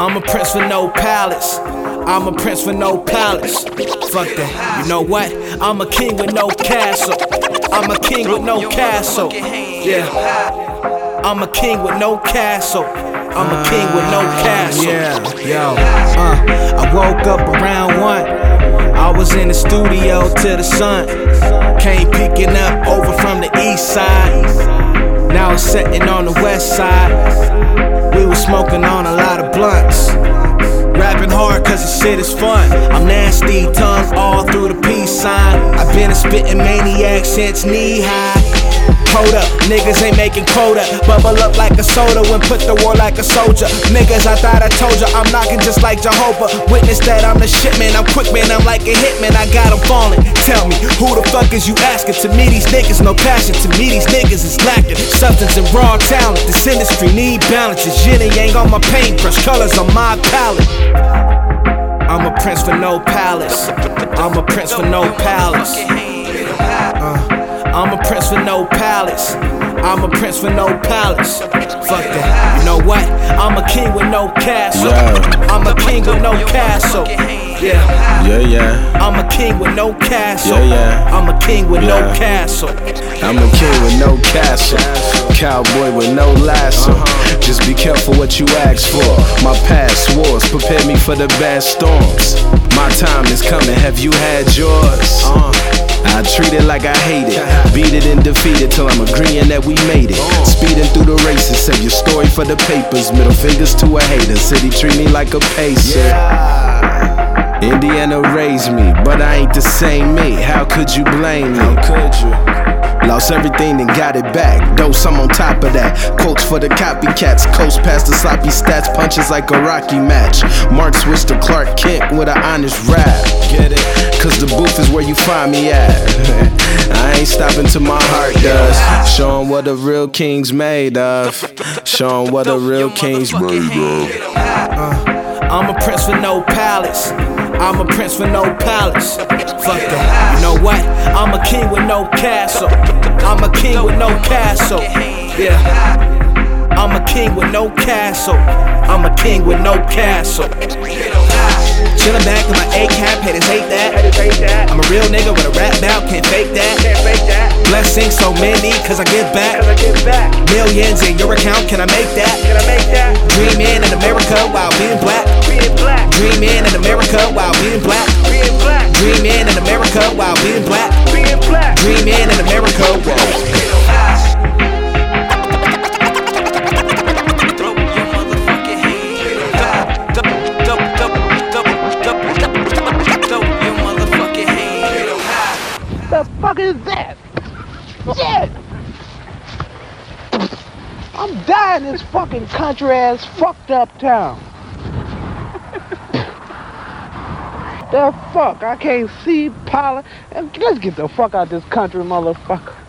I'm a prince for no palace. I'm a prince for no palace. Fuck that. You know what? I'm a king with no castle. I'm a king with no castle. Yeah. I'm a king with no castle. I'm a king with no castle. Yeah, yo. I woke up around 1. I was in the studio till the sun came peeking up over from the east side. Now it's setting on the west side. We was smoking on a lot of blunts, rapping hard cause the shit is fun. I'm nasty, tongue all through the peace sign. I've been a spitting maniac since knee high. Hold up, niggas ain't making quota. Bubble up like a soda when put the war like a soldier. Niggas, I thought I told ya, I'm knocking just like Jehovah. Witness that I'm the shit, man, I'm quick, man, I'm like a hitman, I got 'em falling. Tell me, who the fuck is you asking? To me, these niggas no passion. To me, these niggas is lacking substance and raw talent. This industry need balance. This yin and yang on my paintbrush, colors on my palette. I'm a prince for no palace. I'm a prince for no palace. I'm a prince for no palace. I'm a prince for no palace. Fuck that. You know what? I'm a king with no castle. I'm a king with no castle. Yeah. I'm a king with no castle. I'm a king with no castle. I'm a king with no castle. Cowboy with no lasso. Just be careful what you ask for. My past wars prepare me for the bad storms. My time is coming, have you had yours? I treat it like I hate it, beat it and defeat it till I'm agreeing that we made it. Speeding through the races, save your story for the papers. Middle fingers to a hater, city treat me like a pacer. Indiana raised me, but I ain't the same me. How could you blame me? How could you? Lost everything and got it back. Dose, I'm on top of that. Quotes for the copycats. Coast past the sloppy stats. Punches like a Rocky match. Mark switched to Clark Kent with an honest rap. Get it? Cause the booth is where you find me at. I ain't stopping till my heart does. Show 'em what a real king's made of. Show 'em what a real king's made of. I'm a prince for no palace. I'm a prince for no palace. Fuck that. You know what? I'm a king with no castle. I'm a king with no castle. Yeah. I'm a king with no castle. I'm a king with no castle. Chillin' back in my A-cap, haters hate that. I'm a real nigga with a rap bout, can't fake that. Blessings so many, cause I give back. Millions in your account, can I make that? Dreaming in America while being black. Dreaming in America while being black. Dreaming in America while being black. Dreaming in America while The fuck is that? Shit! I'm dying in this fucking country ass fucked up town. The fuck? I can't see, pilot. Let's get the fuck out of this country, motherfucker.